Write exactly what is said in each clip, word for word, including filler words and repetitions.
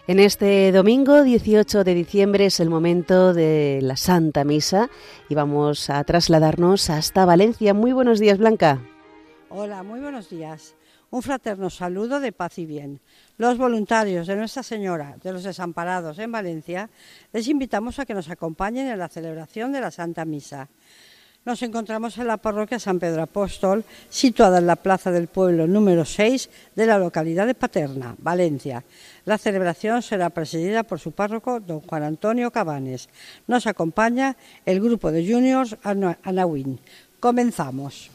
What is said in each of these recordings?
En este domingo dieciocho de diciembre es el momento de la Santa Misa y vamos a trasladarnos hasta Valencia. Muy buenos días, Blanca. Hola, muy buenos días. Un fraterno saludo de paz y bien. Los voluntarios de Nuestra Señora de los Desamparados en Valencia les invitamos a que nos acompañen en la celebración de la Santa Misa. Nos encontramos en la parroquia San Pedro Apóstol, situada en la plaza del pueblo número seis de la localidad de Paterna, Valencia. La celebración será presidida por su párroco, don Juan Antonio Cabanes. Nos acompaña el grupo de Juniors Anawin. Comenzamos.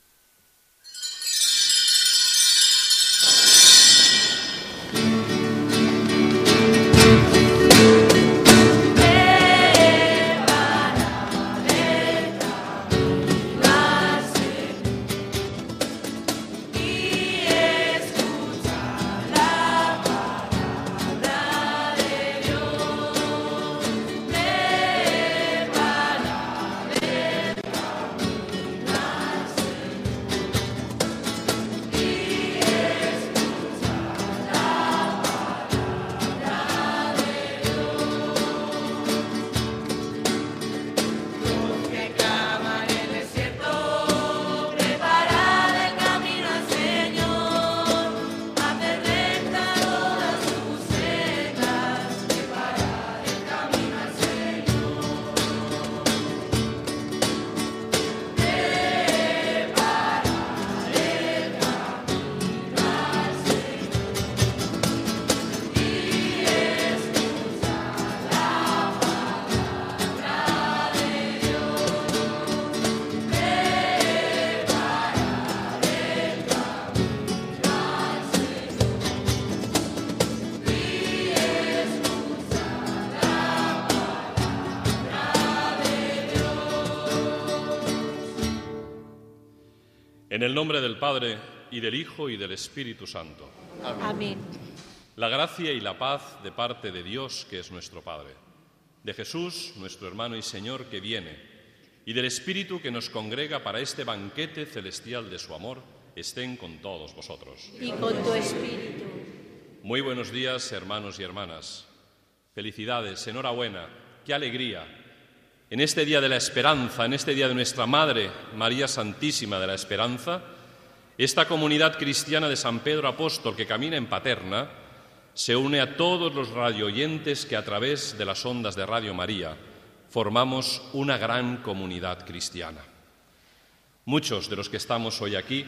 En el nombre del Padre, y del Hijo, y del Espíritu Santo. Amén. Amén. La gracia y la paz de parte de Dios, que es nuestro Padre, de Jesús, nuestro hermano y Señor, que viene, y del Espíritu que nos congrega para este banquete celestial de su amor, estén con todos vosotros. Y con tu Espíritu. Muy buenos días, hermanos y hermanas. Felicidades, enhorabuena, qué alegría. En este día de la esperanza, en este día de nuestra Madre, María Santísima de la Esperanza, esta comunidad cristiana de San Pedro Apóstol que camina en Paterna se une a todos los radioyentes que a través de las ondas de Radio María formamos una gran comunidad cristiana. Muchos de los que estamos hoy aquí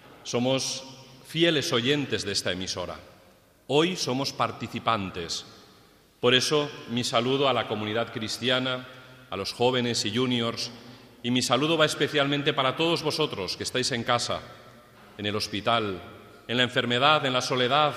somos fieles oyentes de esta emisora. Hoy somos participantes. Por eso mi saludo a la comunidad cristiana, a los jóvenes y juniors, y mi saludo va especialmente para todos vosotros que estáis en casa, en el hospital, en la enfermedad, en la soledad.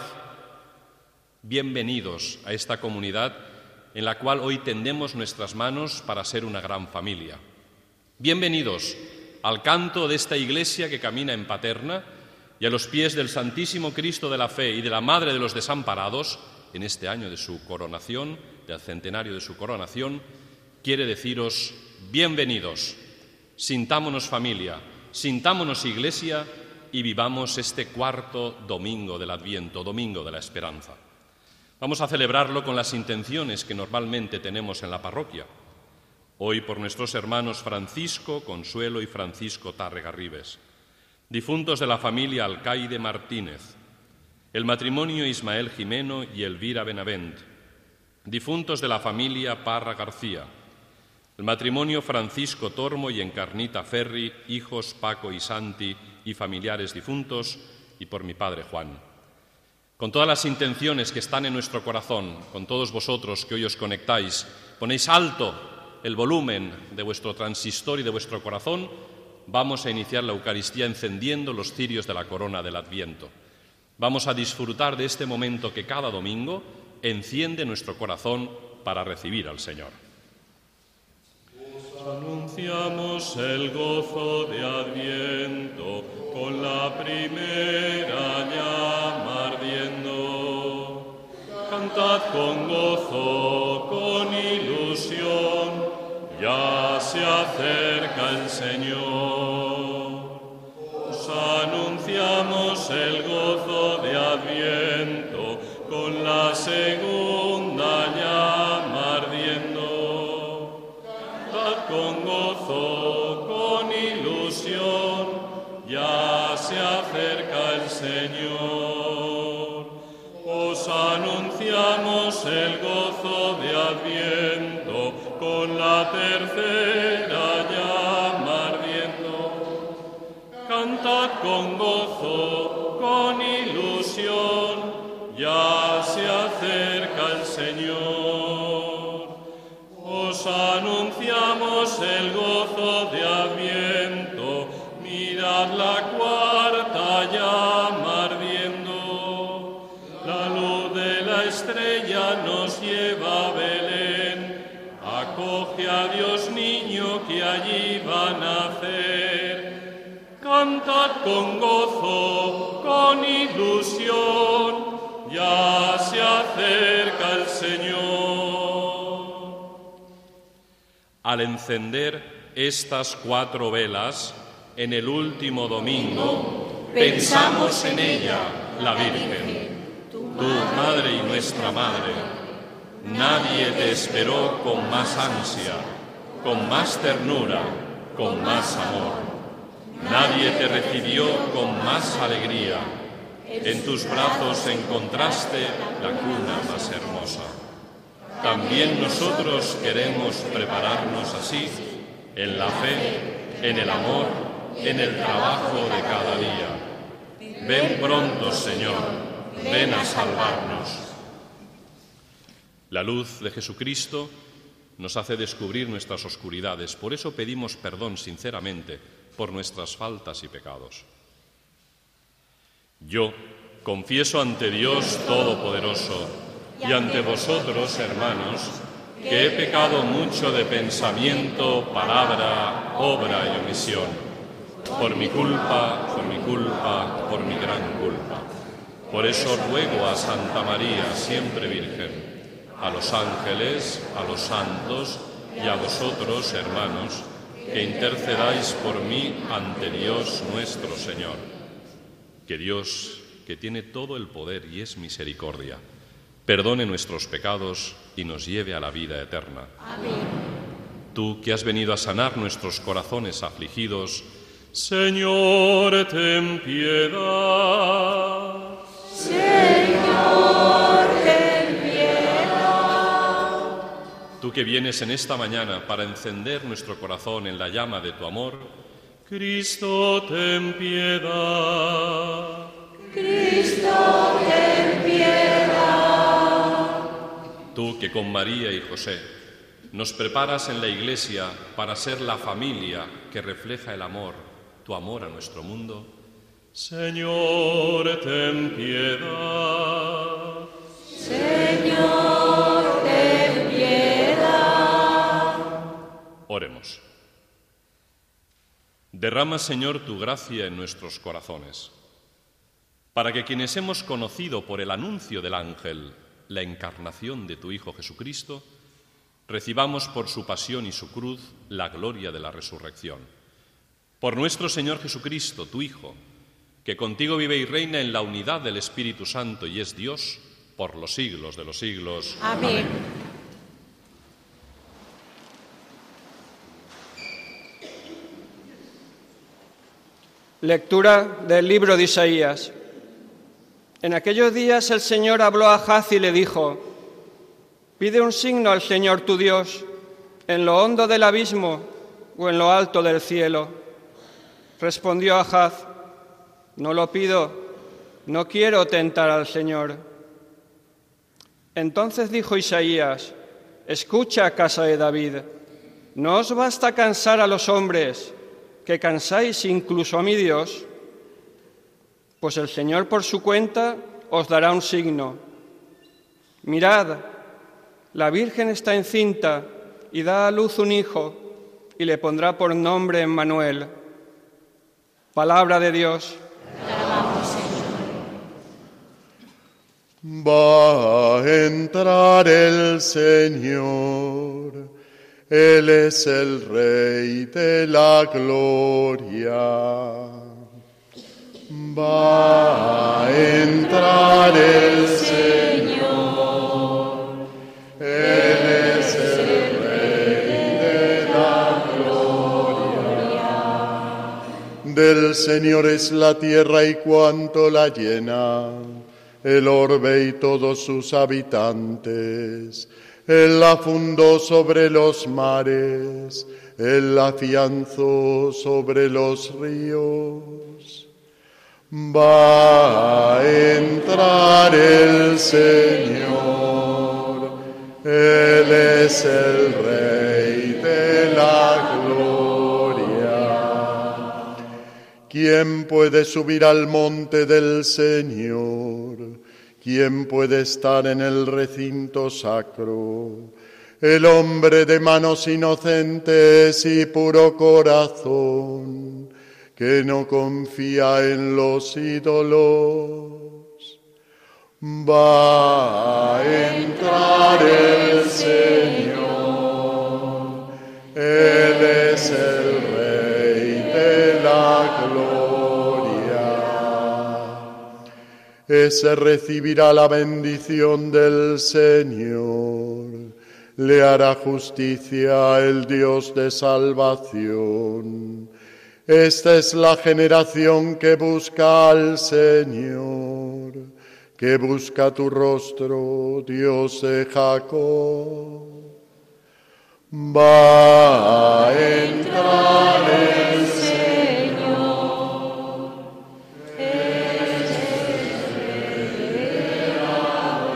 Bienvenidos a esta comunidad en la cual hoy tendemos nuestras manos para ser una gran familia. Bienvenidos al canto de esta iglesia que camina en Paterna y a los pies del Santísimo Cristo de la Fe y de la Madre de los Desamparados, en este año de su coronación, del centenario de su coronación. Quiere deciros, bienvenidos, sintámonos familia, sintámonos iglesia y vivamos este cuarto domingo del Adviento, domingo de la esperanza. Vamos a celebrarlo con las intenciones que normalmente tenemos en la parroquia. Hoy por nuestros hermanos Francisco, Consuelo y Francisco Tárrega Ribes, difuntos de la familia Alcaide Martínez, el matrimonio Ismael Jimeno y Elvira Benavent, difuntos de la familia Parra García, el matrimonio Francisco Tormo y Encarnita Ferri, hijos Paco y Santi y familiares difuntos, y por mi padre Juan. Con todas las intenciones que están en nuestro corazón, con todos vosotros que hoy os conectáis, ponéis alto el volumen de vuestro transistor y de vuestro corazón, vamos a iniciar la Eucaristía encendiendo los cirios de la corona del Adviento. Vamos a disfrutar de este momento que cada domingo enciende nuestro corazón para recibir al Señor. Anunciamos el gozo de Adviento con la primera llama ardiendo. Cantad con gozo, con ilusión, ya se acerca el Señor. Os anunciamos el gozo de Adviento adviento, con la segunda llama ardiendo. Cantad con gozo, con ilusión, ya se acerca el Señor. Os anunciamos el gozo de adviento, con la tercera llama ardiendo. Cantad con gozo, con ilusión, ya se acerca el Señor. Os anunciamos el gozo de adviento, mirad la cuarta llama ardiendo. La luz de la estrella nos lleva a Belén, acoge a Dios niño que allí va a nacer. Cantad con gozo, con ilusión, ya se acerca el Señor. Al encender estas cuatro velas, en el último domingo, pensamos en ella, la Virgen, tu Madre y nuestra Madre. Nadie te esperó con más ansia, con más ternura, con más amor. Nadie te recibió con más alegría. En tus brazos encontraste la cuna más hermosa. También nosotros queremos prepararnos así, en la fe, en el amor, en el trabajo de cada día. Ven pronto, Señor, ven a salvarnos. La luz de Jesucristo nos hace descubrir nuestras oscuridades. Por eso pedimos perdón sinceramente por nuestras faltas y pecados. Yo confieso ante Dios Todopoderoso y ante vosotros, hermanos, que he pecado mucho de pensamiento, palabra, obra y omisión, por mi culpa, por mi culpa, por mi gran culpa. Por eso ruego a Santa María, siempre Virgen, a los ángeles, a los santos y a vosotros, hermanos, que intercedáis por mí ante Dios nuestro Señor. Que Dios, que tiene todo el poder y es misericordia, perdone nuestros pecados y nos lleve a la vida eterna. Amén. Tú que has venido a sanar nuestros corazones afligidos, Señor, ten piedad. Señor, ten piedad. Tú que vienes en esta mañana para encender nuestro corazón en la llama de tu amor, Cristo, ten piedad. Cristo, ten piedad. Tú que con María y José nos preparas en la Iglesia para ser la familia que refleja el amor, tu amor a nuestro mundo, Señor, ten piedad. Señor, ten piedad. Oremos. Derrama, Señor, tu gracia en nuestros corazones, para que quienes hemos conocido por el anuncio del ángel la encarnación de tu Hijo Jesucristo, recibamos por su pasión y su cruz la gloria de la resurrección. Por nuestro Señor Jesucristo, tu Hijo, que contigo vive y reina en la unidad del Espíritu Santo y es Dios por los siglos de los siglos. Amén. Amén. Lectura del libro de Isaías. En aquellos días el Señor habló a Ahaz y le dijo: pide un signo al Señor tu Dios, en lo hondo del abismo o en lo alto del cielo. Respondió Ahaz: no lo pido, no quiero tentar al Señor. Entonces dijo Isaías: escucha, casa de David, ¿no os basta cansar a los hombres, que cansáis incluso a mi Dios? Pues el Señor por su cuenta os dará un signo. Mirad, la Virgen está encinta y da a luz un hijo, y le pondrá por nombre Emmanuel. Palabra de Dios. Te alabamos, Señor. Va a entrar el Señor, Él es el Rey de la gloria. Va a entrar el Señor, Él es el Rey de la gloria. Del Señor es la tierra y cuanto la llena, el orbe y todos sus habitantes. Él la fundó sobre los mares, Él la afianzó sobre los ríos. Va a entrar el Señor, Él es el Rey de la gloria. ¿Quién puede subir al monte del Señor? ¿Quién puede estar en el recinto sacro? El hombre de manos inocentes y puro corazón, que no confía en los ídolos. Va a entrar el Señor, Él es el Rey de la gloria. Ese recibirá la bendición del Señor, le hará justicia el Dios de salvación. Esta es la generación que busca al Señor, que busca tu rostro, Dios de Jacob. Va a entrar el Señor, Él es el Rey de la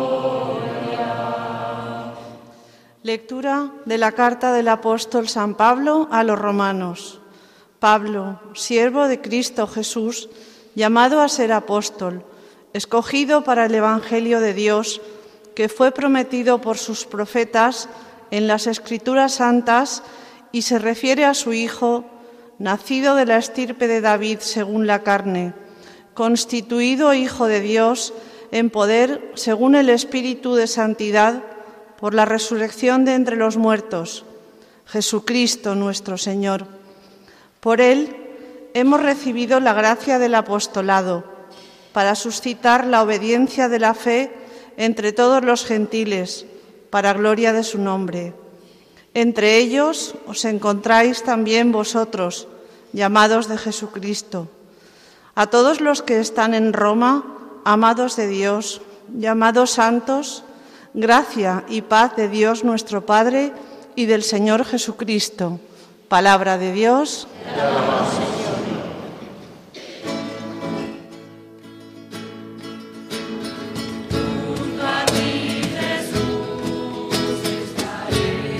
gloria. Lectura de la carta del apóstol San Pablo a los romanos. Pablo, siervo de Cristo Jesús, llamado a ser apóstol, escogido para el Evangelio de Dios, que fue prometido por sus profetas en las Escrituras Santas y se refiere a su Hijo, nacido de la estirpe de David según la carne, constituido Hijo de Dios en poder según el Espíritu de Santidad por la resurrección de entre los muertos, Jesucristo nuestro Señor. Por Él hemos recibido la gracia del apostolado para suscitar la obediencia de la fe entre todos los gentiles, para gloria de su nombre. Entre ellos os encontráis también vosotros, llamados de Jesucristo. A todos los que están en Roma, amados de Dios, llamados santos, gracia y paz de Dios nuestro Padre y del Señor Jesucristo. Palabra de Dios. Te alabamos, Señor. Junto a ti, Jesús, estaré.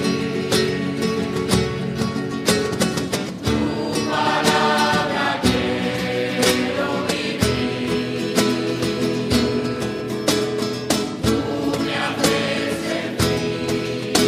Tu palabra quiero vivir. Tú me haces sentir,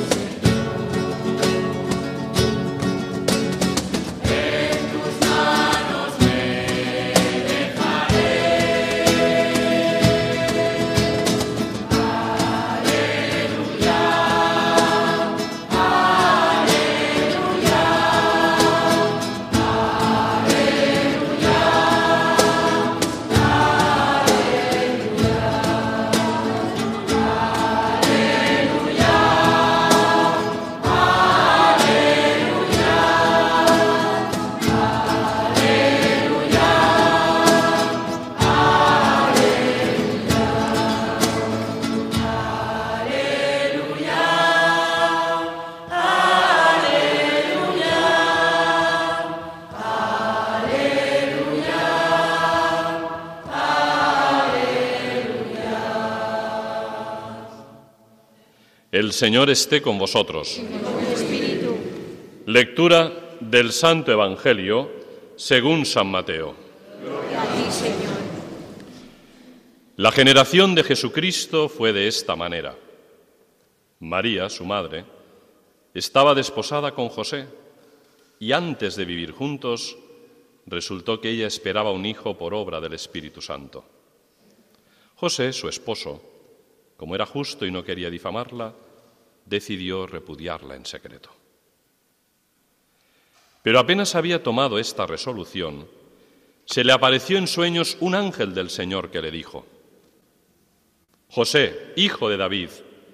El Señor esté con vosotros. Lectura del Santo Evangelio según San Mateo. Gloria a ti, Señor. La generación de Jesucristo fue de esta manera. María, su madre, estaba desposada con José y antes de vivir juntos resultó que ella esperaba un hijo por obra del Espíritu Santo. José, su esposo, como era justo y no quería difamarla, decidió repudiarla en secreto. Pero apenas había tomado esta resolución, se le apareció en sueños un ángel del Señor que le dijo: José, hijo de David,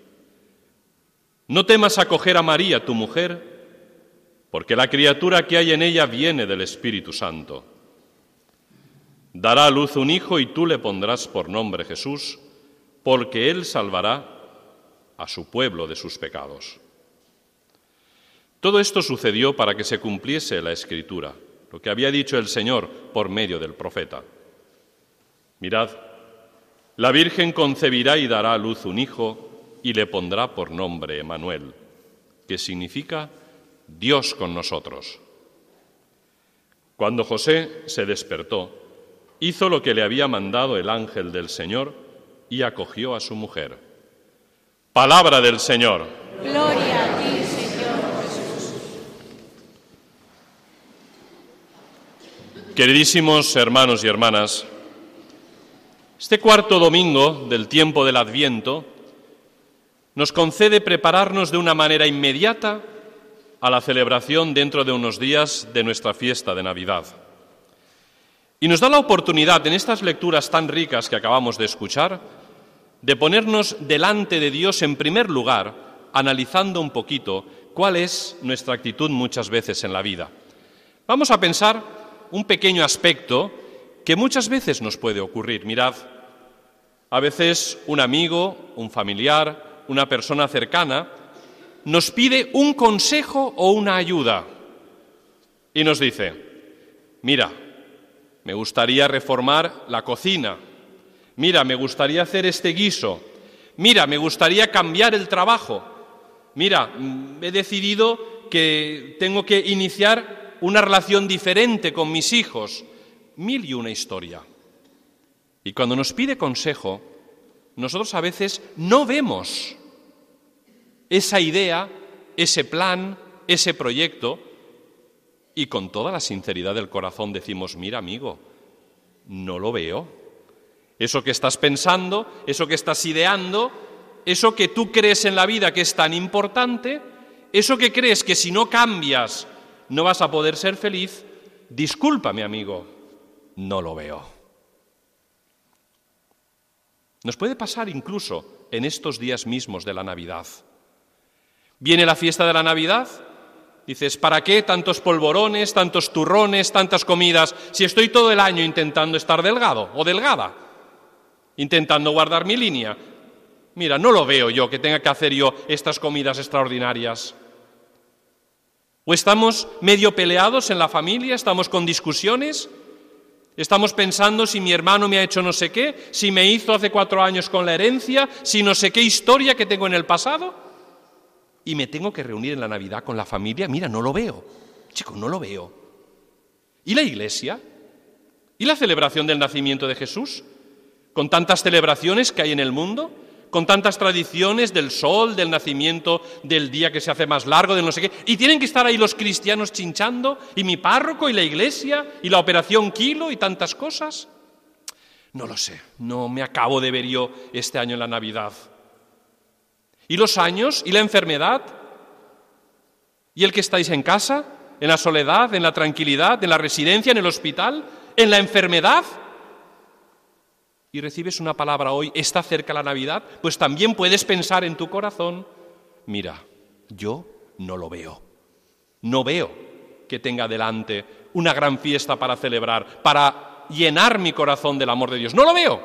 no temas acoger a María, tu mujer, porque la criatura que hay en ella viene del Espíritu Santo. Dará a luz un hijo y tú le pondrás por nombre Jesús, porque él salvará a su pueblo de sus pecados. Todo esto sucedió para que se cumpliese la Escritura, lo que había dicho el Señor por medio del profeta. Mirad, la Virgen concebirá y dará a luz un hijo y le pondrá por nombre Emmanuel, que significa Dios con nosotros. Cuando José se despertó, hizo lo que le había mandado el ángel del Señor y acogió a su mujer. Palabra del Señor. Gloria a ti, Señor Jesús. Queridísimos hermanos y hermanas, este cuarto domingo del tiempo del Adviento nos concede prepararnos de una manera inmediata a la celebración dentro de unos días de nuestra fiesta de Navidad. Y nos da la oportunidad, en estas lecturas tan ricas que acabamos de escuchar, de ponernos delante de Dios en primer lugar, analizando un poquito cuál es nuestra actitud muchas veces en la vida. Vamos a pensar un pequeño aspecto que muchas veces nos puede ocurrir. Mirad, a veces un amigo, un familiar, una persona cercana nos pide un consejo o una ayuda y nos dice: mira, me gustaría reformar la cocina, mira, me gustaría hacer este guiso, mira, me gustaría cambiar el trabajo, mira, he decidido que tengo que iniciar una relación diferente con mis hijos, mil y una historia. Y cuando nos pide consejo, nosotros a veces no vemos esa idea, ese plan, ese proyecto, y con toda la sinceridad del corazón decimos: mira, amigo, no lo veo. Eso que estás pensando, eso que estás ideando, eso que tú crees en la vida que es tan importante, eso que crees que si no cambias no vas a poder ser feliz, discúlpame, amigo, no lo veo. Nos puede pasar incluso en estos días mismos de la Navidad. Viene la fiesta de la Navidad, dices: ¿para qué tantos polvorones, tantos turrones, tantas comidas, si estoy todo el año intentando estar delgado o delgada, intentando guardar mi línea? Mira, no lo veo yo que tenga que hacer yo estas comidas extraordinarias. ¿O estamos medio peleados en la familia, estamos con discusiones? Estamos pensando si mi hermano me ha hecho no sé qué, si me hizo hace cuatro años con la herencia, si no sé qué historia que tengo en el pasado. Y me tengo que reunir en la Navidad con la familia. Mira, no lo veo. Chico, no lo veo. ¿Y la Iglesia? ¿Y la celebración del nacimiento de Jesús? Con tantas celebraciones que hay en el mundo, con tantas tradiciones del sol, del nacimiento, del día que se hace más largo, de no sé qué, y tienen que estar ahí los cristianos chinchando, y mi párroco, y la Iglesia, y la operación Kilo, y tantas cosas. No lo sé, no me acabo de ver yo este año en la Navidad. ¿Y los años? ¿Y la enfermedad? ¿Y el que estáis en casa? ¿En la soledad? ¿En la tranquilidad? ¿En la residencia? ¿En el hospital? ¿En la enfermedad? Y recibes una palabra hoy: ¿está cerca la Navidad? Pues también puedes pensar en tu corazón: mira, yo no lo veo. No veo que tenga delante una gran fiesta para celebrar, para llenar mi corazón del amor de Dios. No lo veo.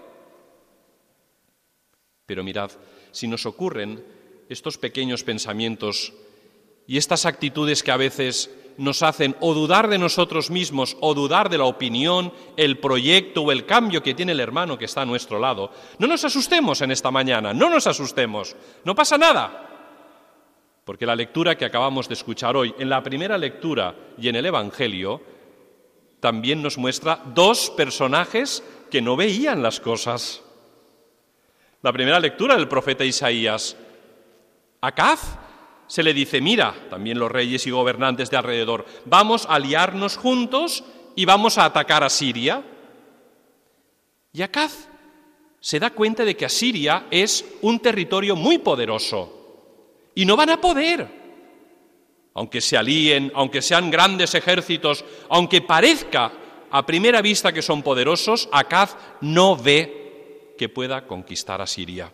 Pero mirad, si nos ocurren estos pequeños pensamientos y estas actitudes que a veces nos hacen o dudar de nosotros mismos o dudar de la opinión, el proyecto o el cambio que tiene el hermano que está a nuestro lado, no nos asustemos en esta mañana, no nos asustemos, no pasa nada. Porque la lectura que acabamos de escuchar hoy, en la primera lectura y en el Evangelio, también nos muestra dos personajes que no veían las cosas. La primera lectura del profeta Isaías: Acaz se le dice: mira, también los reyes y gobernantes de alrededor, vamos a aliarnos juntos y vamos a atacar a Siria. Y Acaz se da cuenta de que Asiria es un territorio muy poderoso y no van a poder, aunque se alíen, aunque sean grandes ejércitos, aunque parezca a primera vista que son poderosos, Acaz no ve que pueda conquistar a Siria.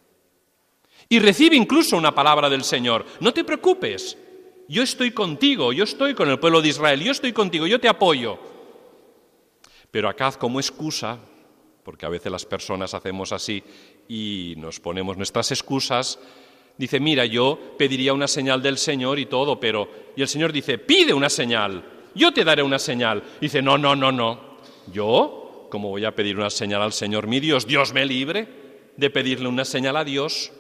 Y recibe incluso una palabra del Señor: no te preocupes, yo estoy contigo, yo estoy con el pueblo de Israel, yo estoy contigo, yo te apoyo. Pero Acaz, como excusa, porque a veces las personas hacemos así y nos ponemos nuestras excusas, dice: mira, yo pediría una señal del Señor y todo, pero... Y el Señor dice: pide una señal, yo te daré una señal. Y dice: no, no, no, no, ¿yo cómo voy a pedir una señal al Señor mi Dios? Dios me libre de pedirle una señal a Dios.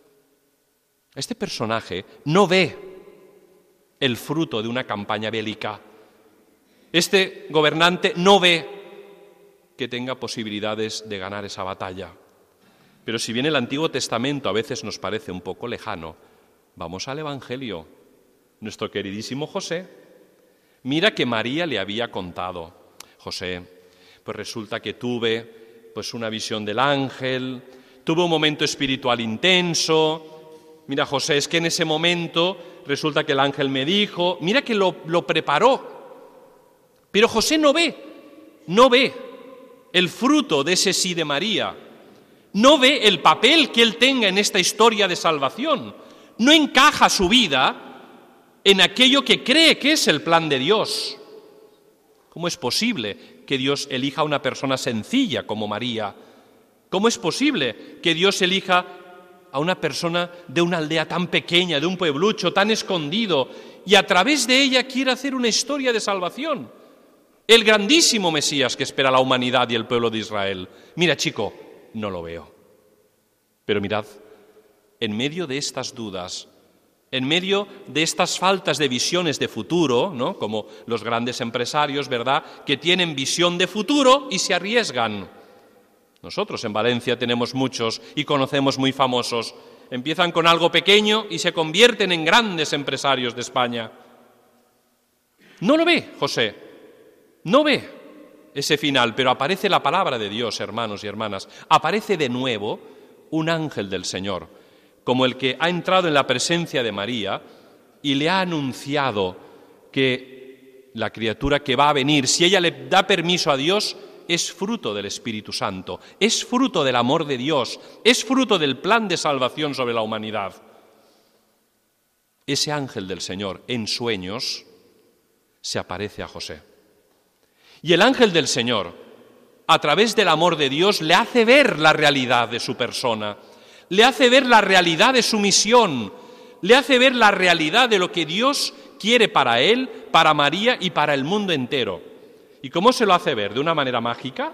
Este personaje no ve el fruto de una campaña bélica. Este gobernante no ve que tenga posibilidades de ganar esa batalla. Pero si bien el Antiguo Testamento a veces nos parece un poco lejano, vamos al Evangelio. Nuestro queridísimo José, mira que María le había contado: José, pues resulta que tuve pues una visión del ángel, tuve un momento espiritual intenso. Mira, José, es que en ese momento resulta que el ángel me dijo, mira que lo, lo preparó. Pero José no ve, no ve el fruto de ese sí de María. No ve el papel que él tenga en esta historia de salvación. No encaja su vida en aquello que cree que es el plan de Dios. ¿Cómo es posible que Dios elija a una persona sencilla como María? ¿Cómo es posible que Dios elija a una persona de una aldea tan pequeña, de un pueblucho tan escondido, y a través de ella quiere hacer una historia de salvación? El grandísimo Mesías que espera la humanidad y el pueblo de Israel. Mira, chico, no lo veo. Pero mirad, en medio de estas dudas, en medio de estas faltas de visiones de futuro, ¿no?, como los grandes empresarios, ¿verdad?, que tienen visión de futuro y se arriesgan. Nosotros en Valencia tenemos muchos y conocemos muy famosos. Empiezan con algo pequeño y se convierten en grandes empresarios de España. No lo ve José, no ve ese final, pero aparece la palabra de Dios, hermanos y hermanas. Aparece de nuevo un ángel del Señor, como el que ha entrado en la presencia de María y le ha anunciado que la criatura que va a venir, si ella le da permiso a Dios, es fruto del Espíritu Santo, es fruto del amor de Dios, es fruto del plan de salvación sobre la humanidad. Ese ángel del Señor, en sueños, se aparece a José. Y el ángel del Señor, a través del amor de Dios, le hace ver la realidad de su persona, le hace ver la realidad de su misión, le hace ver la realidad de lo que Dios quiere para él, para María y para el mundo entero. ¿Y cómo se lo hace ver? ¿De una manera mágica?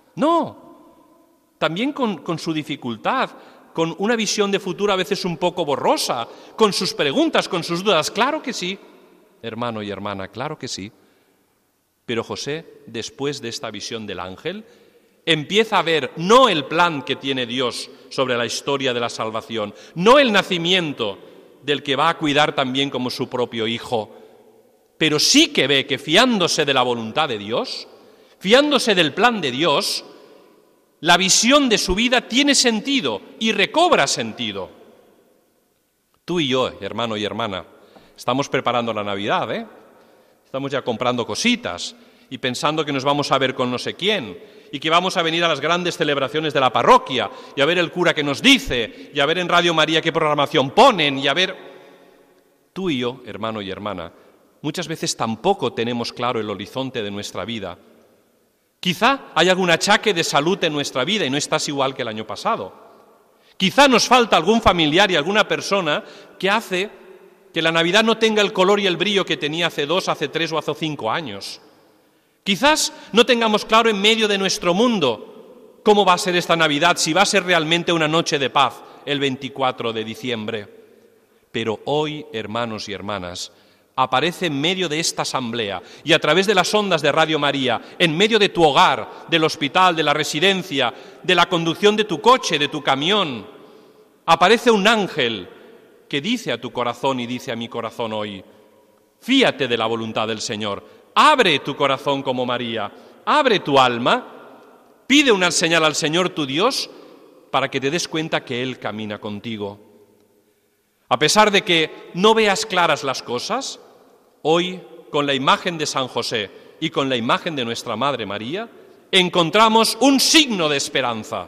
No, también con, con su dificultad, con una visión de futuro a veces un poco borrosa, con sus preguntas, con sus dudas. Claro que sí, hermano y hermana, claro que sí. Pero José, después de esta visión del ángel, empieza a ver no el plan que tiene Dios sobre la historia de la salvación, no el nacimiento del que va a cuidar también como su propio hijo, pero sí que ve que fiándose de la voluntad de Dios, fiándose del plan de Dios, la visión de su vida tiene sentido y recobra sentido. Tú y yo, hermano y hermana, estamos preparando la Navidad, ¿eh? Estamos ya comprando cositas y pensando que nos vamos a ver con no sé quién y que vamos a venir a las grandes celebraciones de la parroquia y a ver el cura que nos dice y a ver en Radio María qué programación ponen y a ver... Tú y yo, hermano y hermana, muchas veces tampoco tenemos claro el horizonte de nuestra vida. Quizá hay algún achaque de salud en nuestra vida y no estás igual que el año pasado. Quizá nos falta algún familiar y alguna persona que hace que la Navidad no tenga el color y el brillo que tenía hace dos, hace tres o hace cinco años. Quizás no tengamos claro en medio de nuestro mundo cómo va a ser esta Navidad, si va a ser realmente una noche de paz el veinticuatro de diciembre. Pero hoy, hermanos y hermanas, aparece en medio de esta asamblea y a través de las ondas de Radio María, en medio de tu hogar, del hospital, de la residencia, de la conducción de tu coche, de tu camión, aparece un ángel que dice a tu corazón y dice a mi corazón hoy: fíate de la voluntad del Señor, abre tu corazón como María, abre tu alma, pide una señal al Señor tu Dios para que te des cuenta que Él camina contigo. A pesar de que no veas claras las cosas, hoy, con la imagen de San José, y con la imagen de nuestra Madre María, encontramos un signo de esperanza.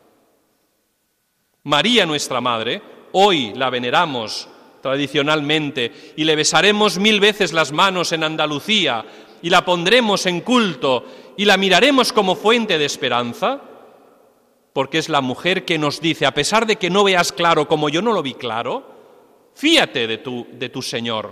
María, nuestra Madre, hoy la veneramos tradicionalmente y le besaremos mil veces las manos en Andalucía y la pondremos en culto y la miraremos como fuente de esperanza, porque es la mujer que nos dice, a pesar de que no veas claro como yo no lo vi claro, fíate de tu, de tu Señor,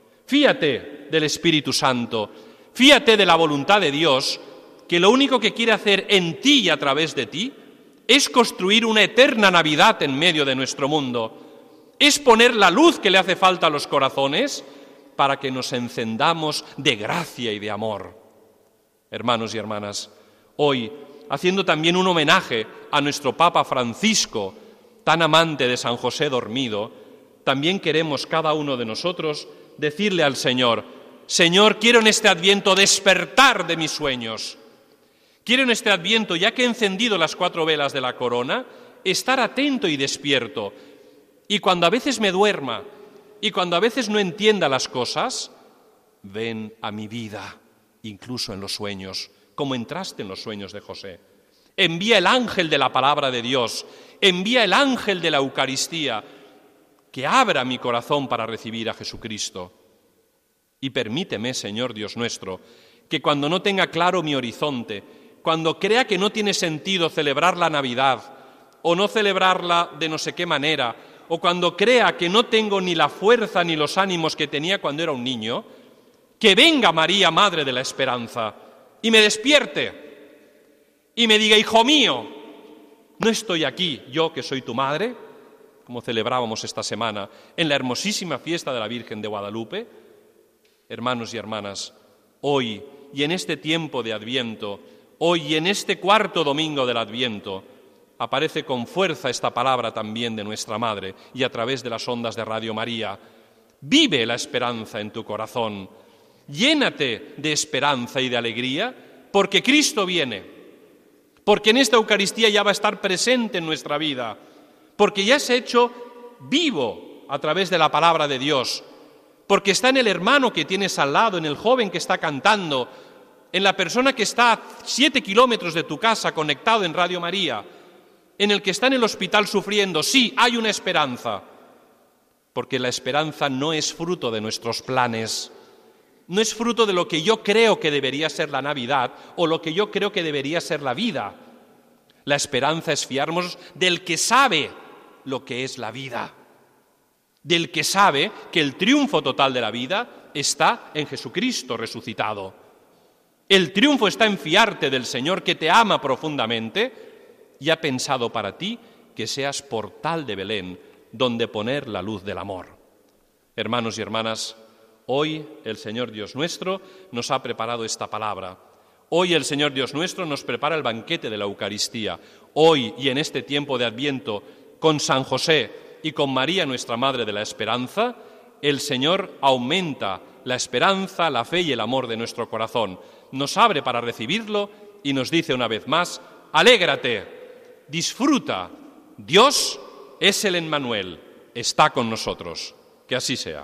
fíate del Espíritu Santo, fíate de la voluntad de Dios, que lo único que quiere hacer en ti y a través de ti es construir una eterna Navidad en medio de nuestro mundo, es poner la luz que le hace falta a los corazones para que nos encendamos de gracia y de amor. Hermanos y hermanas, hoy, haciendo también un homenaje a nuestro Papa Francisco, tan amante de San José dormido, también queremos cada uno de nosotros decirle al Señor, Señor, quiero en este Adviento despertar de mis sueños. Quiero en este Adviento, ya que he encendido las cuatro velas de la corona, estar atento y despierto. Y cuando a veces me duerma, y cuando a veces no entienda las cosas, ven a mi vida, incluso en los sueños, como entraste en los sueños de José. Envía el ángel de la palabra de Dios, envía el ángel de la Eucaristía, que abra mi corazón para recibir a Jesucristo. Y permíteme, Señor Dios nuestro, que cuando no tenga claro mi horizonte, cuando crea que no tiene sentido celebrar la Navidad, o no celebrarla de no sé qué manera, o cuando crea que no tengo ni la fuerza ni los ánimos que tenía cuando era un niño, que venga María, Madre de la Esperanza, y me despierte, y me diga, hijo mío, ¿no estoy aquí yo que soy tu madre? Como celebrábamos esta semana en la hermosísima fiesta de la Virgen de Guadalupe. Hermanos y hermanas, hoy y en este tiempo de Adviento, hoy y en este cuarto domingo del Adviento, aparece con fuerza esta palabra también de nuestra Madre y a través de las ondas de Radio María. Vive la esperanza en tu corazón, llénate de esperanza y de alegría, porque Cristo viene, porque en esta Eucaristía ya va a estar presente en nuestra vida, porque ya se ha hecho vivo a través de la palabra de Dios, porque está en el hermano que tienes al lado, en el joven que está cantando, en la persona que está a siete kilómetros de tu casa conectado en Radio María, en el que está en el hospital sufriendo. Sí, hay una esperanza, porque la esperanza no es fruto de nuestros planes, no es fruto de lo que yo creo que debería ser la Navidad o lo que yo creo que debería ser la vida. La esperanza es fiarnos del que sabe lo que es la vida, del que sabe que el triunfo total de la vida está en Jesucristo resucitado. El triunfo está en fiarte del Señor que te ama profundamente y ha pensado para ti que seas portal de Belén, donde poner la luz del amor. Hermanos y hermanas, hoy el Señor Dios nuestro nos ha preparado esta palabra. Hoy el Señor Dios nuestro nos prepara el banquete de la Eucaristía. Hoy y en este tiempo de Adviento, con San José y con María, nuestra Madre de la Esperanza, el Señor aumenta la esperanza, la fe y el amor de nuestro corazón. Nos abre para recibirlo y nos dice una vez más, alégrate, disfruta, Dios es el Emmanuel, está con nosotros. Que así sea.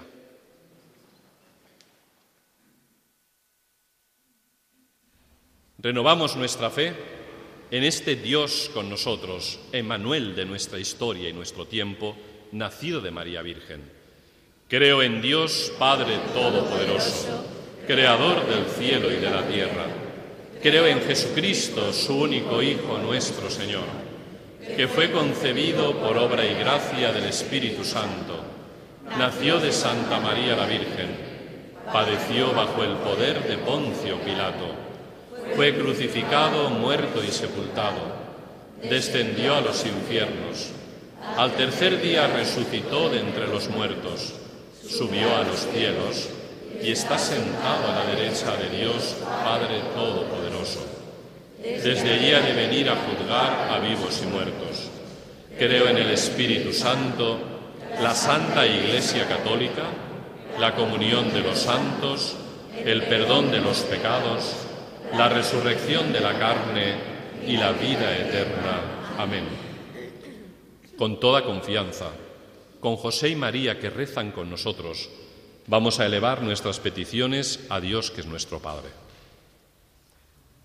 Renovamos nuestra fe en este Dios con nosotros, Emmanuel de nuestra historia y nuestro tiempo, nacido de María Virgen. Creo en Dios, Padre Todopoderoso, Creador del cielo y de la tierra. Creo en Jesucristo, su único Hijo, nuestro Señor, que fue concebido por obra y gracia del Espíritu Santo. Nació de Santa María la Virgen, padeció bajo el poder de Poncio Pilato, fue crucificado, muerto y sepultado, descendió a los infiernos, al tercer día resucitó de entre los muertos, subió a los cielos y está sentado a la derecha de Dios, Padre Todopoderoso. Desde allí ha de venir a juzgar a vivos y muertos. Creo en el Espíritu Santo, la Santa Iglesia Católica, la comunión de los santos, el perdón de los pecados, la resurrección de la carne y la vida eterna. Amén. Con toda confianza, con José y María que rezan con nosotros, vamos a elevar nuestras peticiones a Dios que es nuestro Padre.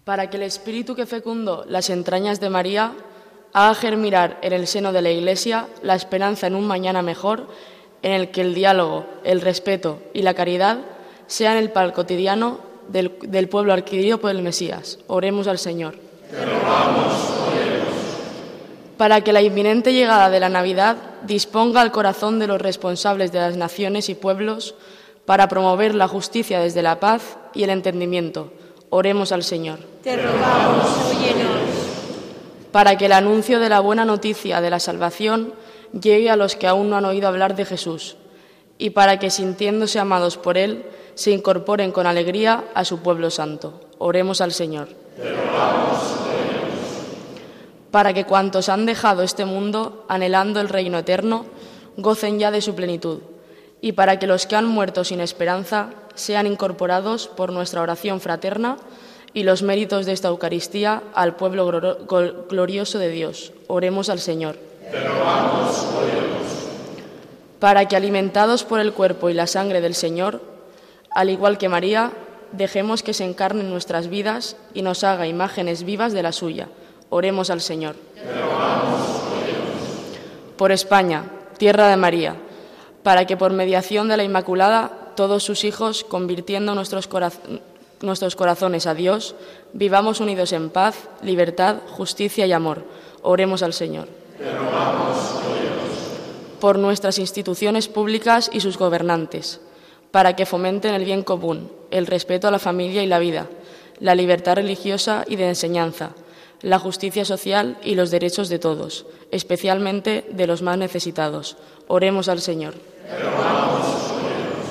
para que el Espíritu que fecundó las entrañas de María haga germinar en el seno de la Iglesia la esperanza en un mañana mejor, en el que el diálogo, el respeto y la caridad sean el pan cotidiano del, del pueblo adquirido por el Mesías. Oremos al Señor. Te rogamos, oremos. Para que la inminente llegada de la Navidad disponga al corazón de los responsables de las naciones y pueblos para promover la justicia desde la paz y el entendimiento. Oremos al Señor. Te rogamos, óyenos. Para que el anuncio de la buena noticia de la salvación llegue a los que aún no han oído hablar de Jesús, y para que, sintiéndose amados por Él, se incorporen con alegría a su pueblo santo. Oremos al Señor. Te rogamos, óyenos. Para que cuantos han dejado este mundo, anhelando el reino eterno, gocen ya de su plenitud, y para que los que han muerto sin esperanza sean incorporados por nuestra oración fraterna y los méritos de esta Eucaristía al pueblo glorioso de Dios. Oremos al Señor. Te rogamos, óyenos. Para que, alimentados por el cuerpo y la sangre del Señor, al igual que María, dejemos que se encarne en nuestras vidas y nos haga imágenes vivas de la suya. Oremos al Señor. Te rogamos, óyenos. Por España, tierra de María, para que por mediación de la Inmaculada todos sus hijos, convirtiendo nuestros, coraz nuestros corazones a Dios, vivamos unidos en paz, libertad, justicia y amor. Oremos al Señor. Te rogamos, óyenos. Por nuestras instituciones públicas y sus gobernantes, para que fomenten el bien común, el respeto a la familia y la vida, la libertad religiosa y de enseñanza, la justicia social y los derechos de todos, especialmente de los más necesitados. Oremos al Señor. Te rogamos, óyenos.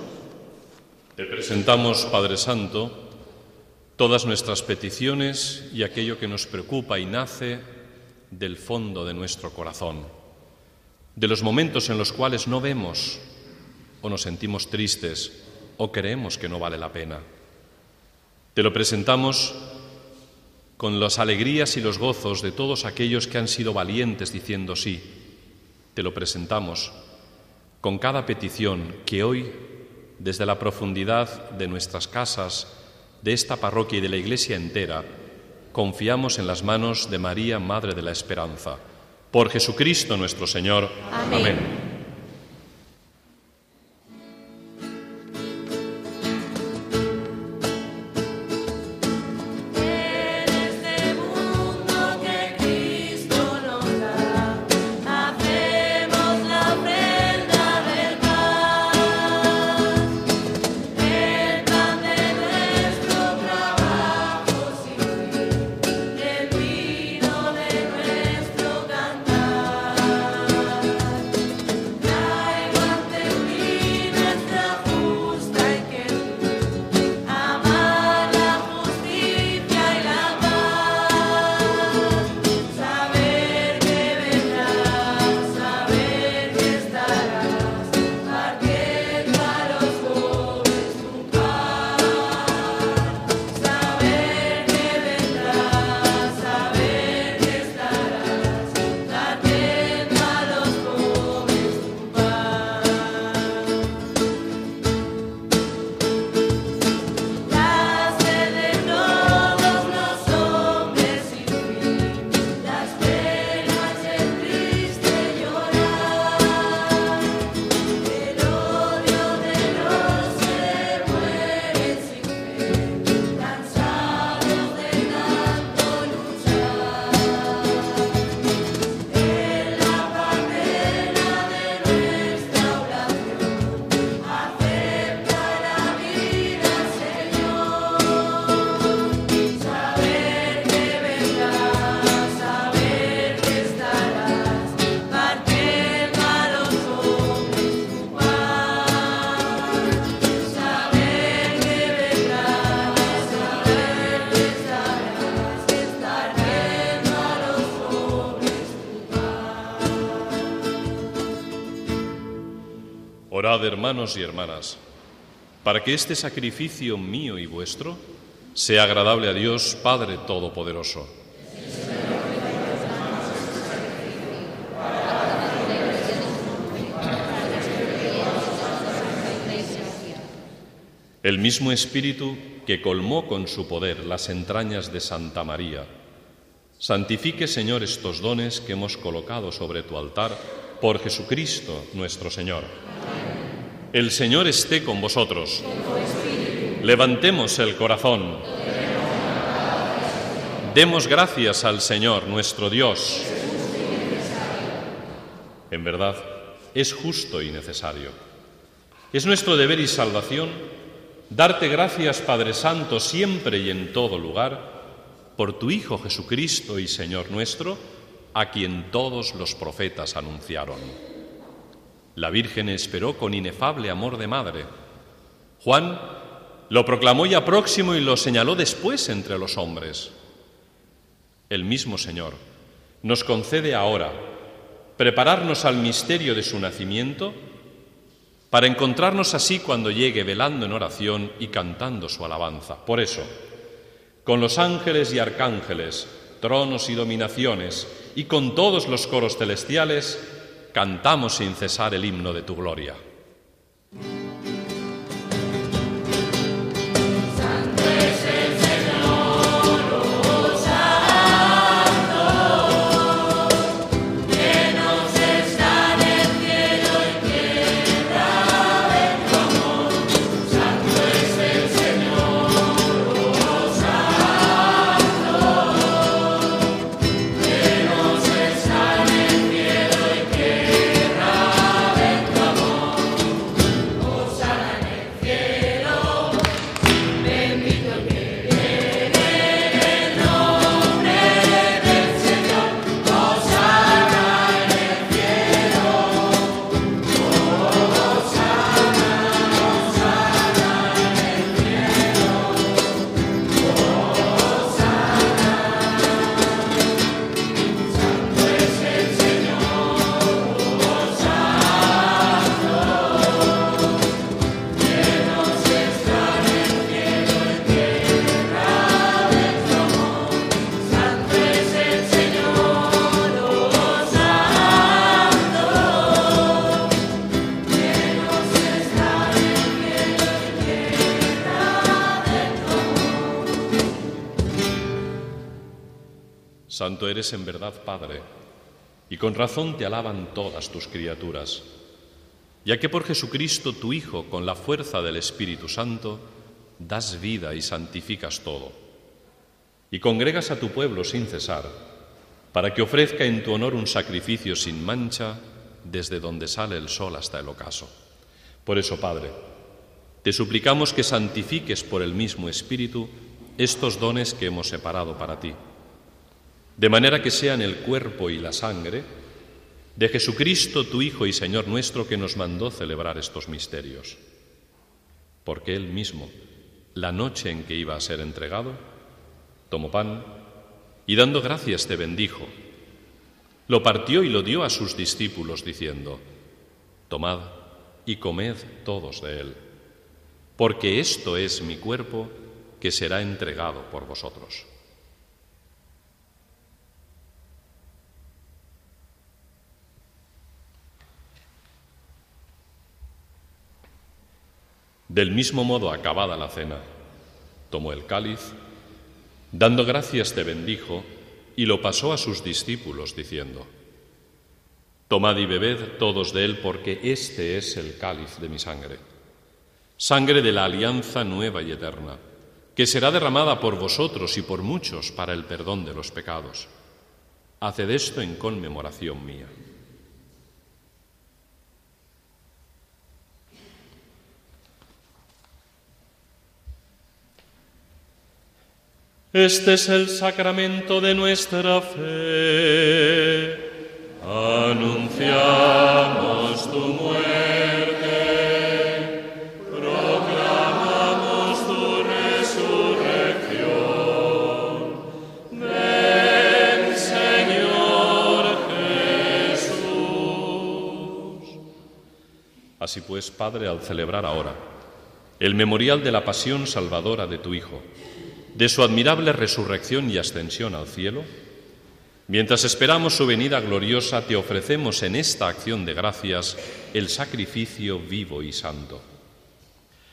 Te presentamos, Padre Santo, todas nuestras peticiones y aquello que nos preocupa y nace del fondo de nuestro corazón, de los momentos en los cuales no vemos o nos sentimos tristes o creemos que no vale la pena. Te lo presentamos con las alegrías y los gozos de todos aquellos que han sido valientes diciendo sí. Te lo presentamos con cada petición que hoy, desde la profundidad de nuestras casas, de esta parroquia y de la Iglesia entera, confiamos en las manos de María, Madre de la Esperanza. Por Jesucristo nuestro Señor. Amén. Amén. Orad, hermanos y hermanas, para que este sacrificio mío y vuestro sea agradable a Dios, Padre Todopoderoso. El mismo Espíritu que colmó con su poder las entrañas de Santa María, santifique, Señor, estos dones que hemos colocado sobre tu altar por Jesucristo nuestro Señor. Amén. El Señor esté con vosotros. Levantemos el corazón. Demos gracias al Señor nuestro Dios. En verdad, es justo y necesario. Es nuestro deber y salvación darte gracias, Padre Santo, siempre y en todo lugar, por tu Hijo Jesucristo y Señor nuestro, a quien todos los profetas anunciaron. La Virgen esperó con inefable amor de madre. Juan lo proclamó ya próximo y lo señaló después entre los hombres. El mismo Señor nos concede ahora prepararnos al misterio de su nacimiento para encontrarnos así cuando llegue velando en oración y cantando su alabanza. Por eso, con los ángeles y arcángeles, tronos y dominaciones, y con todos los coros celestiales, cantamos sin cesar el himno de tu gloria. Santo eres en verdad, Padre, y con razón te alaban todas tus criaturas, ya que por Jesucristo tu Hijo, con la fuerza del Espíritu Santo, das vida y santificas todo, y congregas a tu pueblo sin cesar, para que ofrezca en tu honor un sacrificio sin mancha desde donde sale el sol hasta el ocaso. Por eso, Padre, te suplicamos que santifiques por el mismo Espíritu estos dones que hemos separado para ti, de manera que sean el cuerpo y la sangre de Jesucristo, tu Hijo y Señor nuestro, que nos mandó celebrar estos misterios. Porque Él mismo, la noche en que iba a ser entregado, tomó pan y dando gracias te bendijo, lo partió y lo dio a sus discípulos diciendo: tomad y comed todos de él, porque esto es mi cuerpo que será entregado por vosotros. Del mismo modo, acabada la cena, tomó el cáliz, dando gracias te bendijo y lo pasó a sus discípulos diciendo: tomad y bebed todos de él, porque este es el cáliz de mi sangre, sangre de la alianza nueva y eterna, que será derramada por vosotros y por muchos para el perdón de los pecados. Haced esto en conmemoración mía. Este es el sacramento de nuestra fe. Anunciamos tu muerte, proclamamos tu resurrección. Ven, Señor Jesús. Así pues, Padre, al celebrar ahora el memorial de la pasión salvadora de tu Hijo, de su admirable resurrección y ascensión al cielo, mientras esperamos su venida gloriosa, te ofrecemos en esta acción de gracias el sacrificio vivo y santo.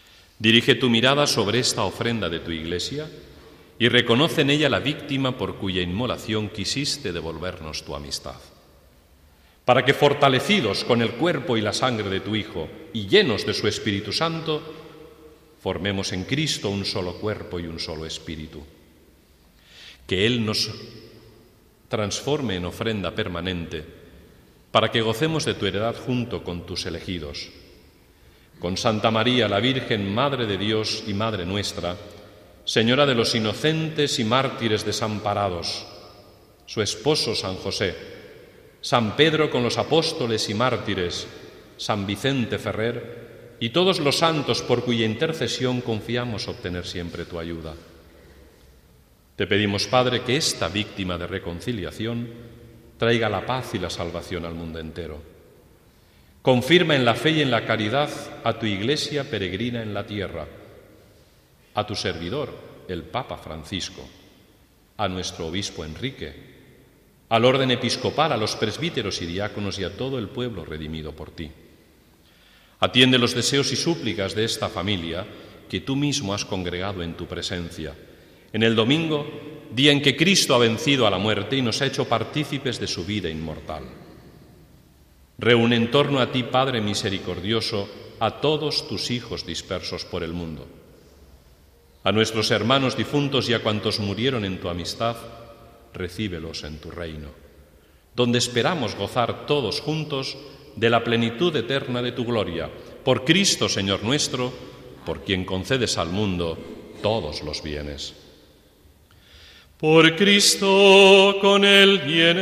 Dirige tu mirada sobre esta ofrenda de tu Iglesia y reconoce en ella la víctima por cuya inmolación quisiste devolvernos tu amistad. Para que, fortalecidos con el cuerpo y la sangre de tu Hijo y llenos de su Espíritu Santo, formemos en Cristo un solo cuerpo y un solo espíritu. Que Él nos transforme en ofrenda permanente para que gocemos de tu heredad junto con tus elegidos. Con Santa María, la Virgen, Madre de Dios y Madre nuestra, Señora de los inocentes y mártires desamparados, su esposo San José, San Pedro con los apóstoles y mártires, San Vicente Ferrer y todos los santos por cuya intercesión confiamos obtener siempre tu ayuda. Te pedimos, Padre, que esta víctima de reconciliación traiga la paz y la salvación al mundo entero. Confirma en la fe y en la caridad a tu Iglesia peregrina en la tierra, a tu servidor, el Papa Francisco, a nuestro obispo Enrique, al orden episcopal, a los presbíteros y diáconos y a todo el pueblo redimido por ti. Atiende los deseos y súplicas de esta familia que tú mismo has congregado en tu presencia, en el domingo, día en que Cristo ha vencido a la muerte y nos ha hecho partícipes de su vida inmortal. Reúne en torno a ti, Padre misericordioso, a todos tus hijos dispersos por el mundo. A nuestros hermanos difuntos y a cuantos murieron en tu amistad, recíbelos en tu reino, donde esperamos gozar todos juntos de la plenitud eterna de tu gloria, por Cristo, Señor nuestro, por quien concedes al mundo todos los bienes. Por Cristo, con Él y en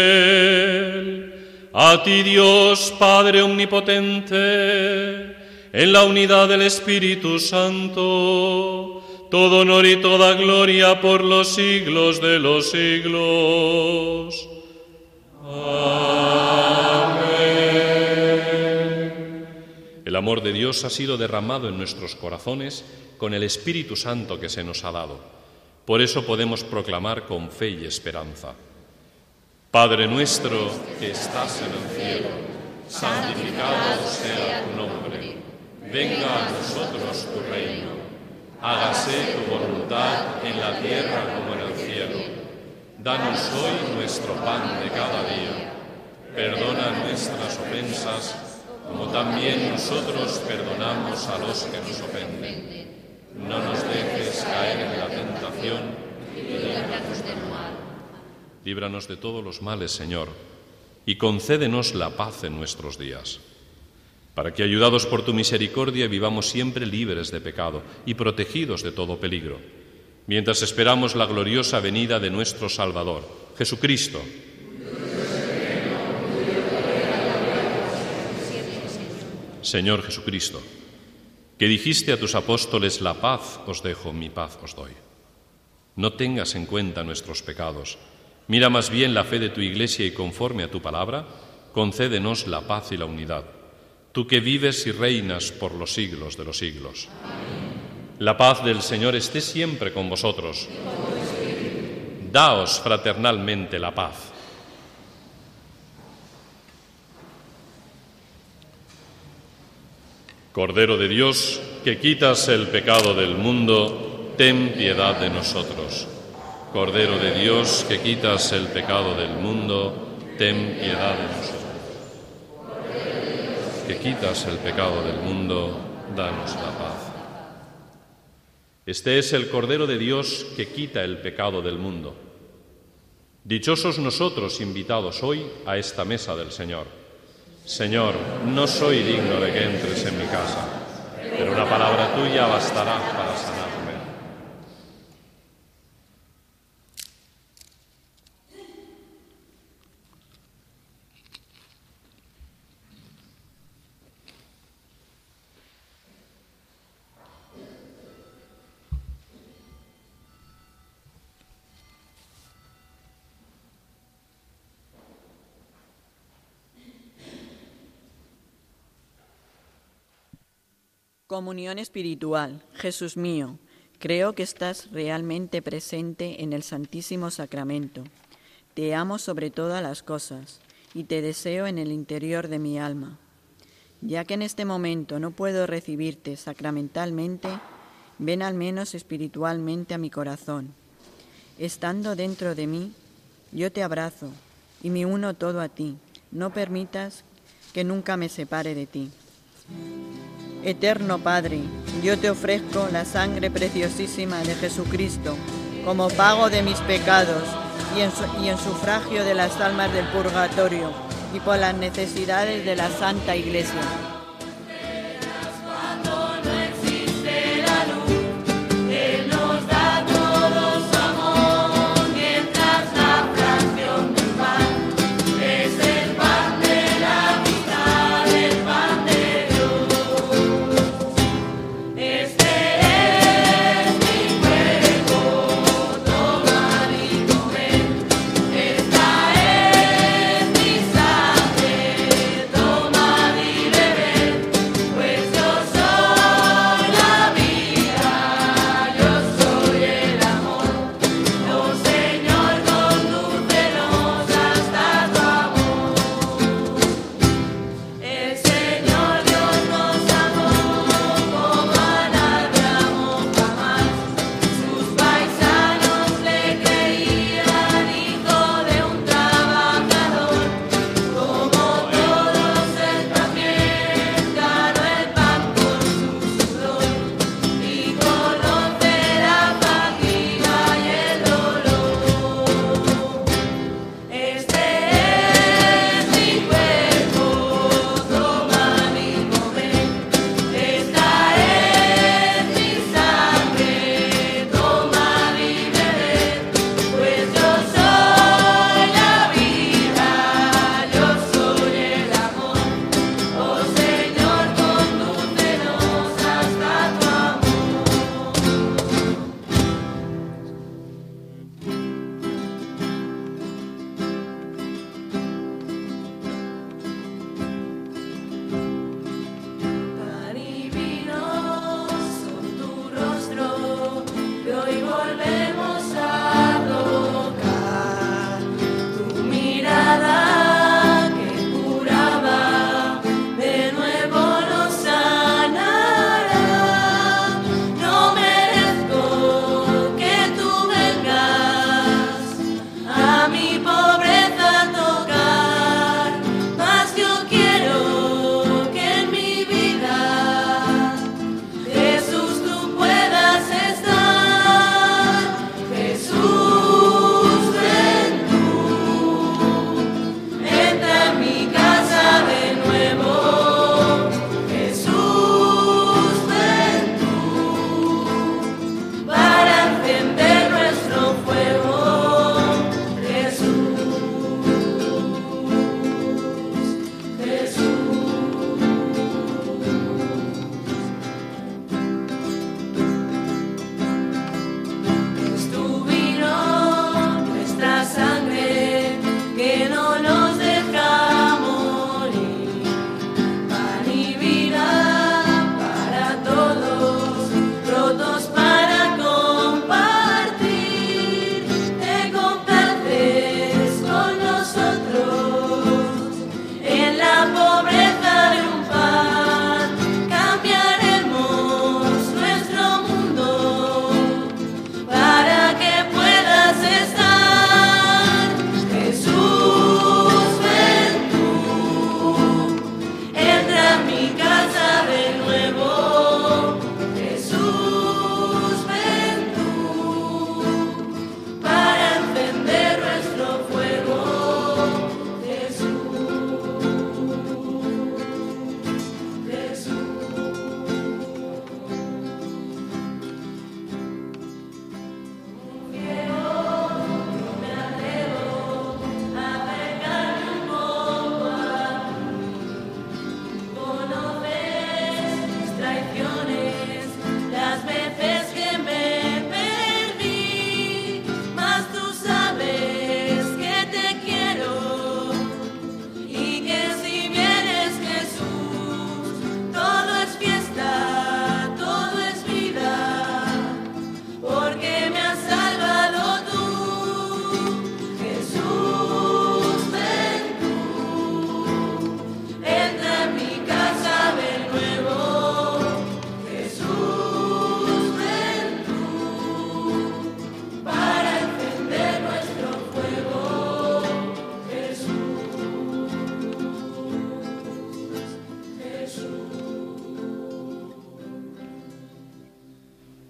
Él, a ti Dios, Padre omnipotente, en la unidad del Espíritu Santo, todo honor y toda gloria por los siglos de los siglos. Amén. El amor de Dios ha sido derramado en nuestros corazones con el Espíritu Santo que se nos ha dado. Por eso podemos proclamar con fe y esperanza: Padre nuestro que estás en el cielo, santificado sea tu nombre. Venga a nosotros tu reino. Hágase tu voluntad en la tierra como en el cielo. Danos hoy nuestro pan de cada día. Perdona nuestras ofensas, como también nosotros perdonamos a los que nos ofenden. No nos dejes caer en la tentación y líbranos del mal. Líbranos de todos los males, Señor, y concédenos la paz en nuestros días, para que, ayudados por tu misericordia, vivamos siempre libres de pecado y protegidos de todo peligro, mientras esperamos la gloriosa venida de nuestro Salvador, Jesucristo. Señor Jesucristo, que dijiste a tus apóstoles: la paz os dejo, mi paz os doy. No tengas en cuenta nuestros pecados, mira más bien la fe de tu Iglesia y, conforme a tu palabra, concédenos la paz y la unidad, tú que vives y reinas por los siglos de los siglos. Amén. La paz del Señor esté siempre con vosotros. Daos fraternalmente la paz. Cordero de Dios, que quitas el pecado del mundo, ten piedad de nosotros. Cordero de Dios, que quitas el pecado del mundo, ten piedad de nosotros. Que quitas el pecado del mundo, danos la paz. Este es el Cordero de Dios que quita el pecado del mundo. Dichosos nosotros invitados hoy a esta mesa del Señor. Señor, no soy digno de que entres en mi casa, pero una palabra tuya bastará para sanarme. Comunión espiritual. Jesús mío, creo que estás realmente presente en el Santísimo Sacramento. Te amo sobre todas las cosas y te deseo en el interior de mi alma. Ya que en este momento no puedo recibirte sacramentalmente, ven al menos espiritualmente a mi corazón. Estando dentro de mí, yo te abrazo y me uno todo a ti. No permitas que nunca me separe de ti. Eterno Padre, yo te ofrezco la sangre preciosísima de Jesucristo como pago de mis pecados y en, su, y en sufragio de las almas del purgatorio y por las necesidades de la Santa Iglesia. Esta es mi sangre, toma y bebe.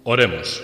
Oremos.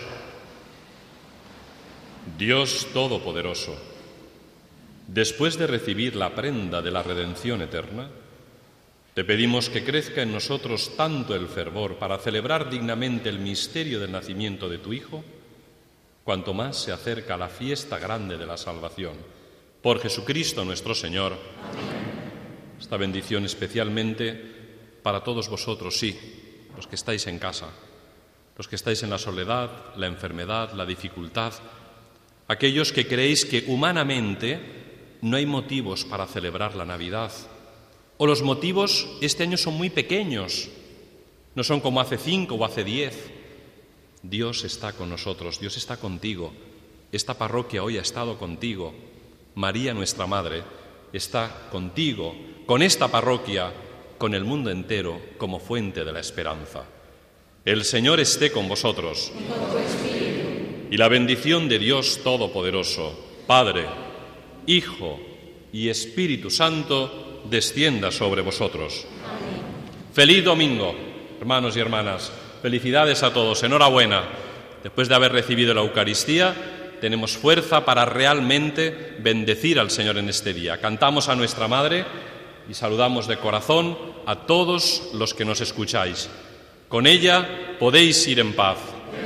Dios Todopoderoso, después de recibir la prenda de la redención eterna, te pedimos que crezca en nosotros tanto el fervor para celebrar dignamente el misterio del nacimiento de tu Hijo, cuanto más se acerca la fiesta grande de la salvación. Por Jesucristo nuestro Señor. Amén. Esta bendición especialmente para todos vosotros, sí, los que estáis en casa, los que estáis en la soledad, la enfermedad, la dificultad, aquellos que creéis que humanamente no hay motivos para celebrar la Navidad, o los motivos este año son muy pequeños, no son como hace cinco o hace diez. Dios está con nosotros, Dios está contigo. Esta parroquia hoy ha estado contigo. María, nuestra Madre, está contigo, con esta parroquia, con el mundo entero, como fuente de la esperanza. El Señor esté con vosotros. Y con tu espíritu. Y la bendición de Dios Todopoderoso, Padre, Hijo y Espíritu Santo, descienda sobre vosotros. Amén. Feliz domingo, hermanos y hermanas. Felicidades a todos. Enhorabuena. Después de haber recibido la Eucaristía, tenemos fuerza para realmente bendecir al Señor en este día. Cantamos a nuestra Madre y saludamos de corazón a todos los que nos escucháis. Con ella podéis ir en paz.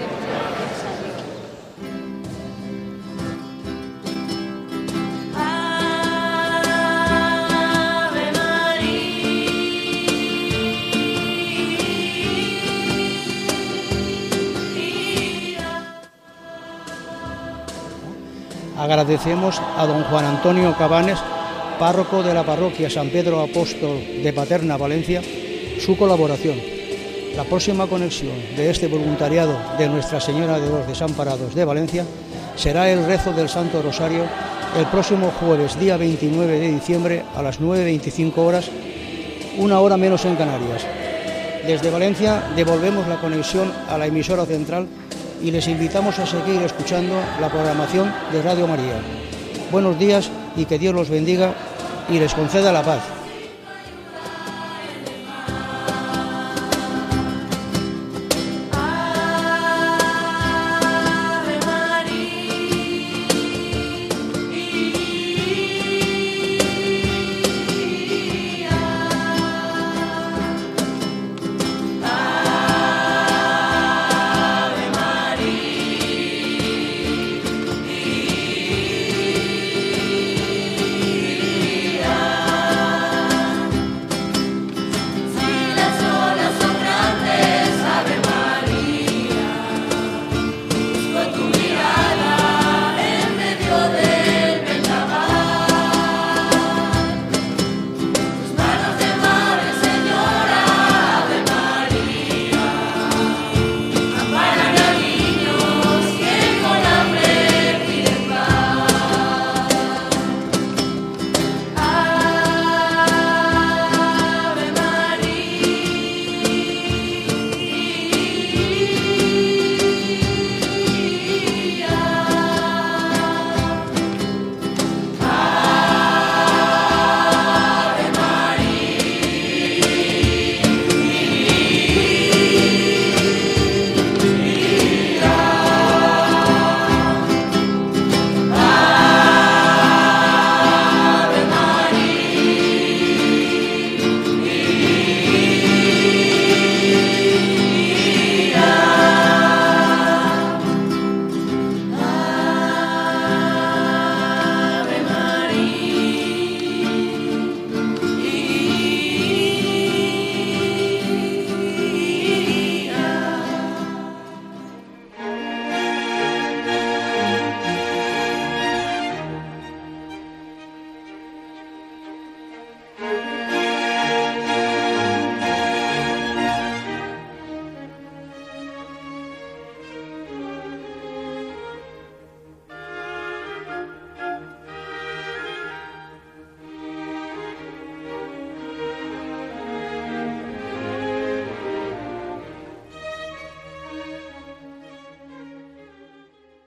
Agradecemos a don Juan Antonio Cabanes, párroco de la parroquia San Pedro Apóstol de Paterna, Valencia, su colaboración. La próxima conexión de este voluntariado de Nuestra Señora de los Desamparados de Valencia será el rezo del Santo Rosario el próximo jueves, día veintinueve de diciembre, a las nueve veinticinco horas, una hora menos en Canarias. Desde Valencia devolvemos la conexión a la emisora central y les invitamos a seguir escuchando la programación de Radio María. Buenos días y que Dios los bendiga y les conceda la paz.